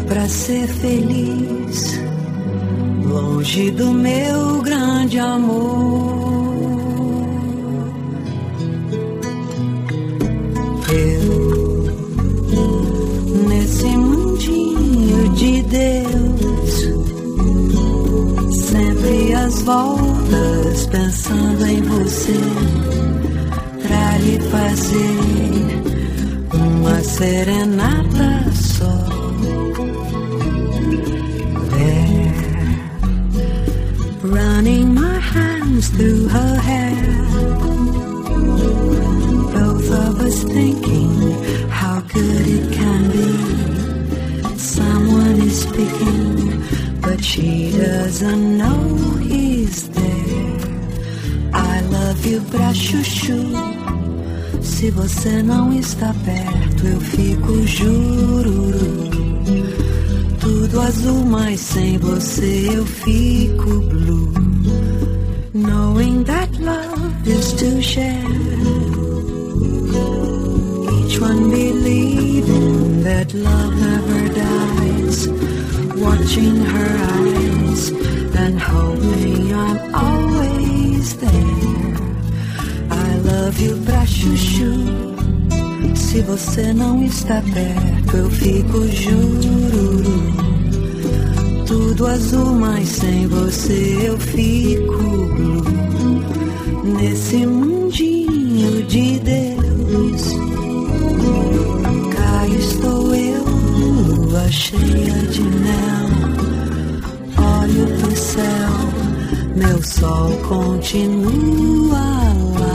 pra ser feliz, longe do meu grande amor. Eu, nesse mundinho de Deus, sempre às voltas pensando em você, pra lhe fazer uma serenata só. Running my hands through her hair, both of us thinking how good it can be. Someone is speaking, but she doesn't know he's there. I love you pra chuchu. Se você não está perto, eu fico jururu. Tudo azul, mas sem você eu fico blue. Knowing that love is to share, each one believing that love never dies. Watching her eyes and hoping I'm always there. I love you pra chuchu. Se você não está perto, eu fico jururu. Tudo azul, mas sem você eu fico blue. Nesse mundinho de Deus, cá estou eu, lua cheia de mel. Olho pro céu, meu sol continua lá.